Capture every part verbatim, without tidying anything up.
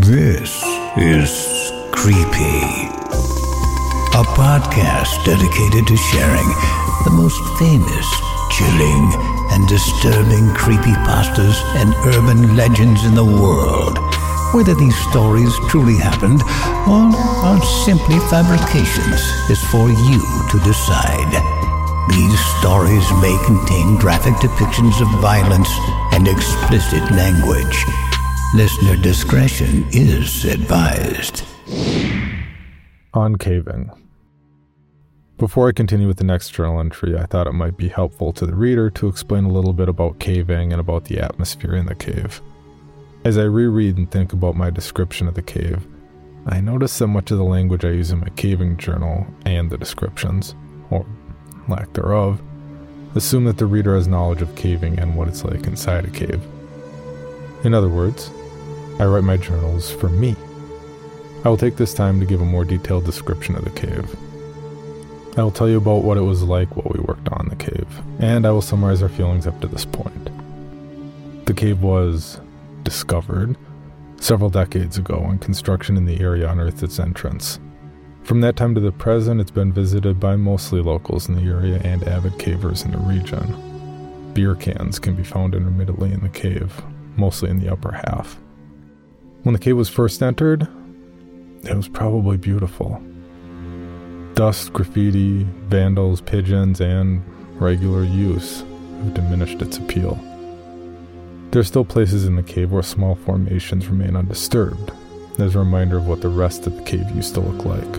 This is Creepy, a podcast dedicated to sharing the most famous, chilling, and disturbing creepypastas and urban legends in the world. Whether these stories truly happened or are simply fabrications is for you to decide. These stories may contain graphic depictions of violence and explicit language. Listener discretion is advised. On caving. Before I continue with the next journal entry, I thought it might be helpful to the reader to explain a little bit about caving and about the atmosphere in the cave. As I reread and think about my description of the cave, I notice that much of the language I use in my caving journal and the descriptions, or lack thereof, assume that the reader has knowledge of caving and what it's like inside a cave. In other words, I write my journals for me. I will take this time to give a more detailed description of the cave. I will tell you about what it was like while we worked on the cave, and I will summarize our feelings up to this point. The cave was discovered several decades ago when construction in the area unearthed its entrance. From that time to the present, it's been visited by mostly locals in the area and avid cavers in the region. Beer cans can be found intermittently in the cave, mostly in the upper half. When the cave was first entered, it was probably beautiful. Dust, graffiti, vandals, pigeons, and regular use have diminished its appeal. There are still places in the cave where small formations remain undisturbed, as a reminder of what the rest of the cave used to look like.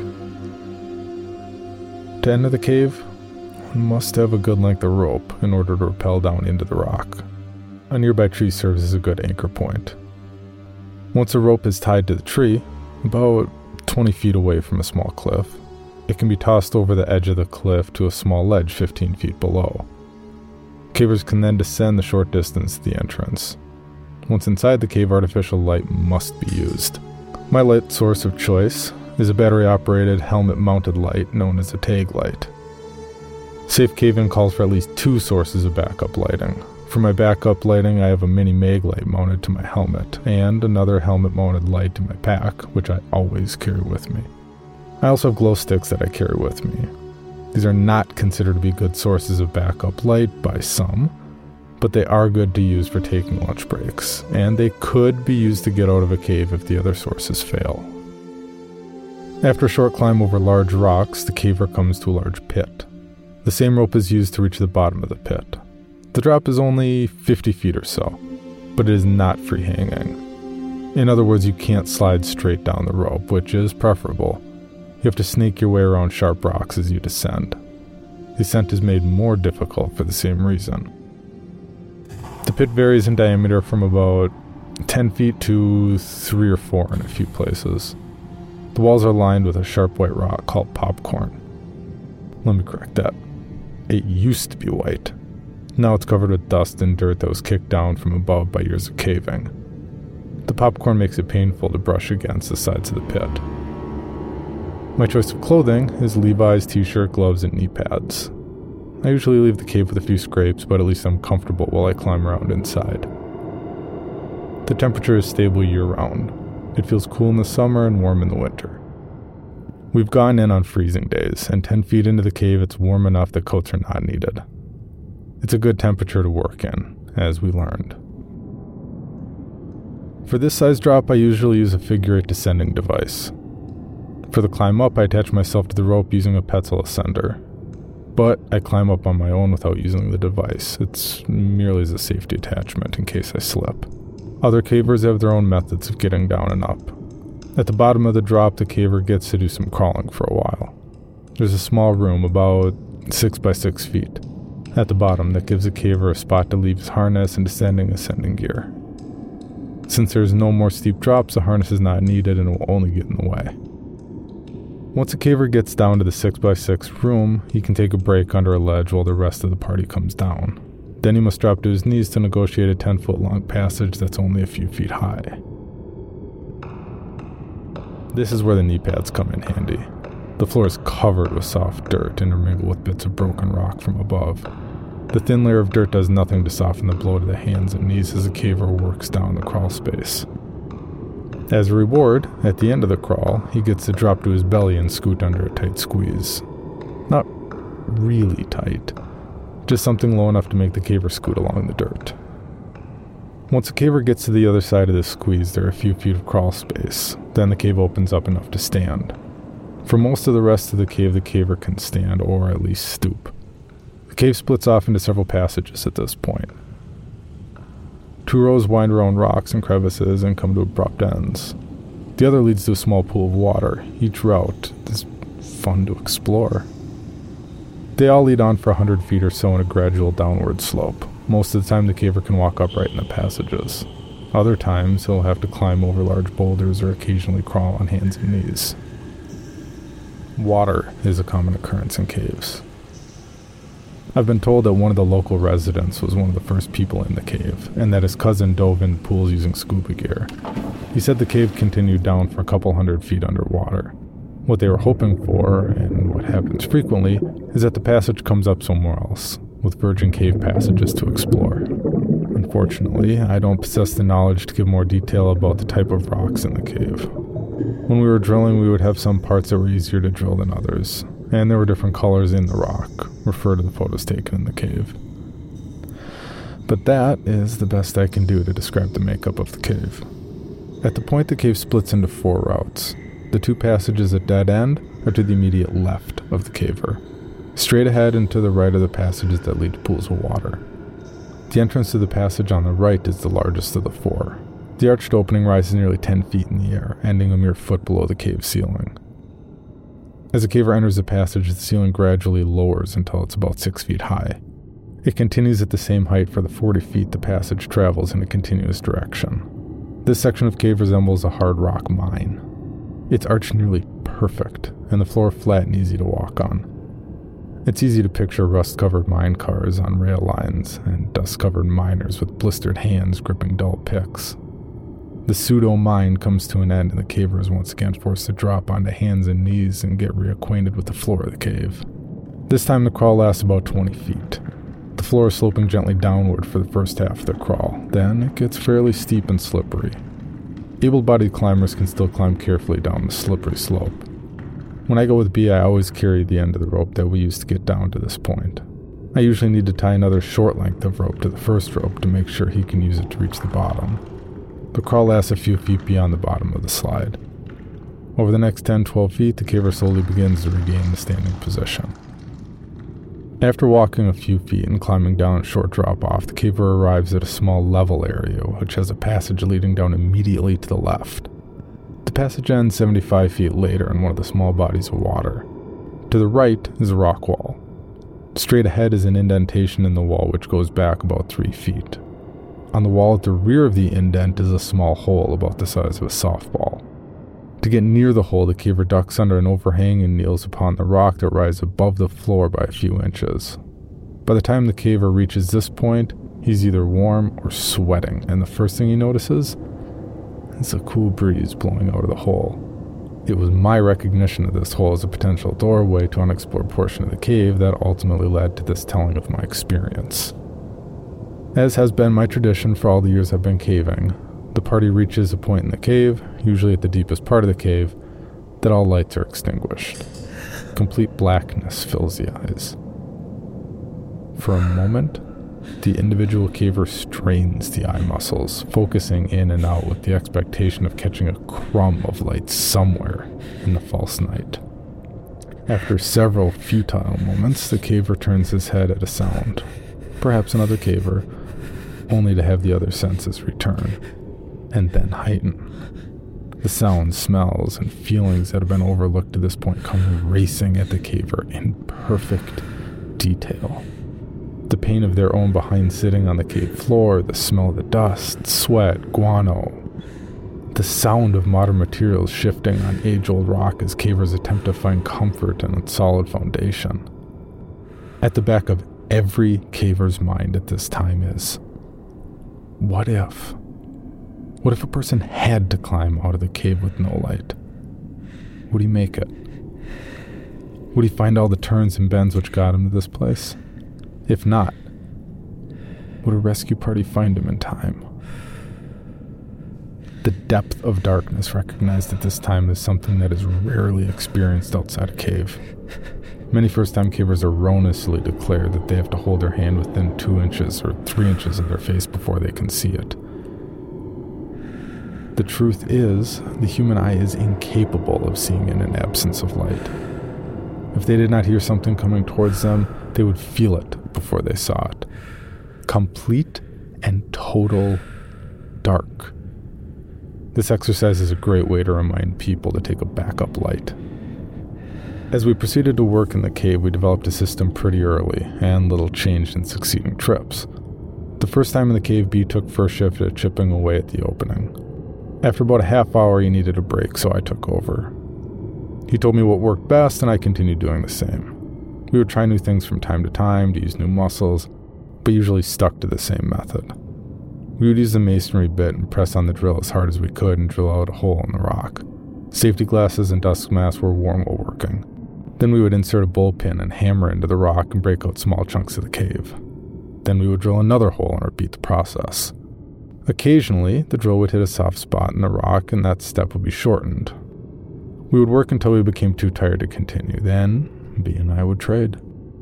To enter the cave, one must have a good length of rope in order to rappel down into the rock. A nearby tree serves as a good anchor point. Once a rope is tied to the tree, about twenty feet away from a small cliff, it can be tossed over the edge of the cliff to a small ledge fifteen feet below. Cavers can then descend the short distance to the entrance. Once inside the cave, artificial light must be used. My light source of choice is a battery-operated, helmet-mounted light known as a tag light. Safe caving calls for at least two sources of backup lighting. For my backup lighting, I have a mini mag light mounted to my helmet, and another helmet-mounted light in my pack, which I always carry with me. I also have glow sticks that I carry with me. These are not considered to be good sources of backup light by some, but they are good to use for taking lunch breaks, and they could be used to get out of a cave if the other sources fail. After a short climb over large rocks, the caver comes to a large pit. The same rope is used to reach the bottom of the pit. The drop is only fifty feet or so, but it is not free hanging. In other words, you can't slide straight down the rope, which is preferable. You have to snake your way around sharp rocks as you descend. The ascent is made more difficult for the same reason. The pit varies in diameter from about ten feet to three or four in a few places. The walls are lined with a sharp white rock called popcorn. Let me correct that. It used to be white. Now it's covered with dust and dirt that was kicked down from above by years of caving. The popcorn makes it painful to brush against the sides of the pit. My choice of clothing is Levi's t-shirt, gloves, and knee pads. I usually leave the cave with a few scrapes, but at least I'm comfortable while I climb around inside. The temperature is stable year-round. It feels cool in the summer and warm in the winter. We've gone in on freezing days, and ten feet into the cave it's warm enough that coats are not needed. It's a good temperature to work in, as we learned. For this size drop, I usually use a figure eight descending device. For the climb up, I attach myself to the rope using a Petzl ascender. But I climb up on my own without using the device. It's merely as a safety attachment in case I slip. Other cavers have their own methods of getting down and up. At the bottom of the drop, the caver gets to do some crawling for a while. There's a small room about six by six feet at the bottom that gives the caver a spot to leave his harness and descending ascending gear. Since there's no more steep drops, the harness is not needed and will only get in the way. Once a caver gets down to the six by six room, he can take a break under a ledge while the rest of the party comes down. Then he must drop to his knees to negotiate a ten foot long passage that's only a few feet high. This is where the knee pads come in handy. The floor is covered with soft dirt intermingled with bits of broken rock from above. The thin layer of dirt does nothing to soften the blow to the hands and knees as the caver works down the crawl space. As a reward, at the end of the crawl, he gets to drop to his belly and scoot under a tight squeeze. Not really tight, just something low enough to make the caver scoot along the dirt. Once the caver gets to the other side of the squeeze, there are a few feet of crawl space. Then the cave opens up enough to stand. For most of the rest of the cave, the caver can stand, or at least stoop. The cave splits off into several passages at this point. Two rows wind around rocks and crevices and come to abrupt ends. The other leads to a small pool of water. Each route is fun to explore. They all lead on for a hundred feet or so in a gradual downward slope. Most of the time the caver can walk upright in the passages. Other times he'll have to climb over large boulders or occasionally crawl on hands and knees. Water is a common occurrence in caves. I've been told that one of the local residents was one of the first people in the cave, and that his cousin dove into pools using scuba gear. He said the cave continued down for a couple hundred feet underwater. What they were hoping for, and what happens frequently, is that the passage comes up somewhere else, with virgin cave passages to explore. Unfortunately, I don't possess the knowledge to give more detail about the type of rocks in the cave. When we were drilling, we would have some parts that were easier to drill than others, and there were different colors in the rock, refer to the photos taken in the cave. But that is the best I can do to describe the makeup of the cave. At the point, the cave splits into four routes. The two passages at dead end are to the immediate left of the caver. Straight ahead and to the right are the passages that lead to pools of water. The entrance to the passage on the right is the largest of the four. The arched opening rises nearly ten feet in the air, ending a mere foot below the cave ceiling. As the caver enters the passage, the ceiling gradually lowers until it's about six feet high. It continues at the same height for the forty feet the passage travels in a continuous direction. This section of cave resembles a hard rock mine. It's arched nearly perfect, and the floor flat and easy to walk on. It's easy to picture rust-covered mine cars on rail lines, and dust-covered miners with blistered hands gripping dull picks. The pseudo-mine comes to an end, and the caver is once again forced to drop onto hands and knees and get reacquainted with the floor of the cave. This time the crawl lasts about twenty feet. The floor is sloping gently downward for the first half of the crawl, then it gets fairly steep and slippery. Able-bodied climbers can still climb carefully down the slippery slope. When I go with B, I always carry the end of the rope that we used to get down to this point. I usually need to tie another short length of rope to the first rope to make sure he can use it to reach the bottom. The crawl lasts a few feet beyond the bottom of the slide. Over the next ten to twelve feet, the caver slowly begins to regain the standing position. After walking a few feet and climbing down a short drop-off, the caver arrives at a small level area, which has a passage leading down immediately to the left. The passage ends seventy-five feet later in one of the small bodies of water. To the right is a rock wall. Straight ahead is an indentation in the wall which goes back about three feet. On the wall at the rear of the indent is a small hole about the size of a softball. To get near the hole, the caver ducks under an overhang and kneels upon the rock that rises above the floor by a few inches. By the time the caver reaches this point, he's either warm or sweating, and the first thing he notices is a cool breeze blowing out of the hole. It was my recognition of this hole as a potential doorway to an unexplored portion of the cave that ultimately led to this telling of my experience. As has been my tradition for all the years I've been caving, the party reaches a point in the cave, usually at the deepest part of the cave, that all lights are extinguished. Complete blackness fills the eyes. For a moment, the individual caver strains the eye muscles, focusing in and out with the expectation of catching a crumb of light somewhere in the false night. After several futile moments, the caver turns his head at a sound, perhaps another caver, only to have the other senses return, and then heighten. The sounds, smells, and feelings that have been overlooked to this point come racing at the caver in perfect detail. The pain of their own behind sitting on the cave floor, the smell of the dust, sweat, guano, the sound of modern materials shifting on age-old rock as cavers attempt to find comfort in its solid foundation. At the back of every caver's mind at this time is, what if? What if a person had to climb out of the cave with no light? Would he make it? Would he find all the turns and bends which got him to this place? If not, would a rescue party find him in time? The depth of darkness recognized at this time is something that is rarely experienced outside a cave. Many first-time cavers erroneously declare that they have to hold their hand within two inches or three inches of their face before they can see it. The truth is, the human eye is incapable of seeing in an absence of light. If they did not hear something coming towards them, they would feel it before they saw it. Complete and total dark. This exercise is a great way to remind people to take a backup light. As we proceeded to work in the cave, we developed a system pretty early, and little changed in succeeding trips. The first time in the cave, B took first shift at chipping away at the opening. After about a half hour, he needed a break, so I took over. He told me what worked best, and I continued doing the same. We would try new things from time to time to use new muscles, but usually stuck to the same method. We would use the masonry bit and press on the drill as hard as we could and drill out a hole in the rock. Safety glasses and dust masks were worn while working. Then we would insert a bullpen and hammer into the rock and break out small chunks of the cave. Then we would drill another hole and repeat the process. Occasionally, the drill would hit a soft spot in the rock and that step would be shortened. We would work until we became too tired to continue. Then, B and I would trade.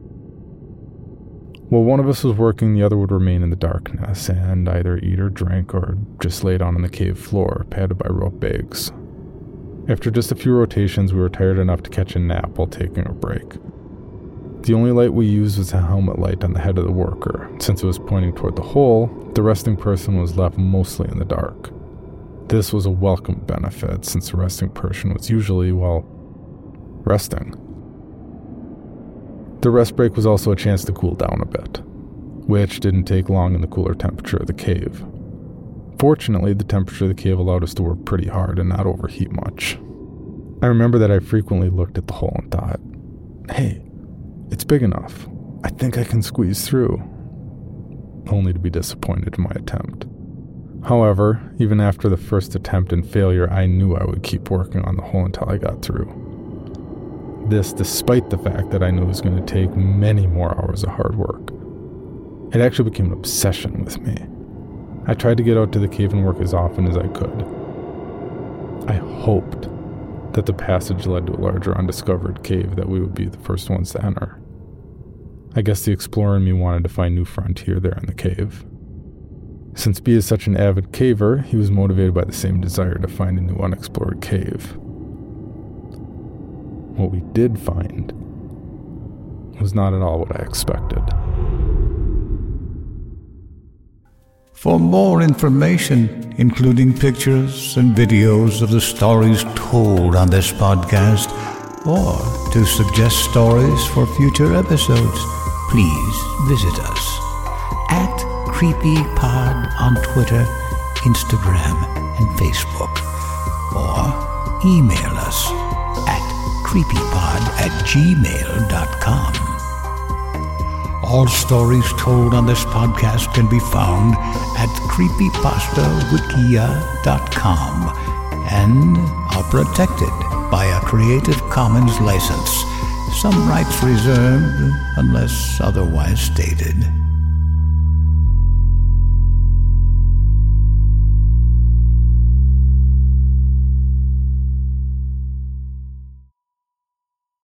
While one of us was working, the other would remain in the darkness and either eat or drink or just lay down on the cave floor, padded by rope bags. After just a few rotations, we were tired enough to catch a nap while taking a break. The only light we used was a helmet light on the head of the worker. Since it was pointing toward the hole, the resting person was left mostly in the dark. This was a welcome benefit, since the resting person was usually, well, resting. The rest break was also a chance to cool down a bit, which didn't take long in the cooler temperature of the cave. Fortunately, the temperature of the cave allowed us to work pretty hard and not overheat much. I remember that I frequently looked at the hole and thought, hey, it's big enough. I think I can squeeze through. Only to be disappointed in my attempt. However, even after the first attempt and failure, I knew I would keep working on the hole until I got through. This despite the fact that I knew it was going to take many more hours of hard work. It actually became an obsession with me. I tried to get out to the cave and work as often as I could. I hoped that the passage led to a larger undiscovered cave that we would be the first ones to enter. I guess the explorer in me wanted to find new frontier there in the cave. Since B is such an avid caver, he was motivated by the same desire to find a new unexplored cave. What we did find was not at all what I expected. For more information, including pictures and videos of the stories told on this podcast, or to suggest stories for future episodes, please visit us at CreepyPod on Twitter, Instagram, and Facebook, or email us at creepypod at gmail dot com. All stories told on this podcast can be found at creepypasta wikia dot com and are protected by a Creative Commons license. Some rights reserved unless otherwise stated.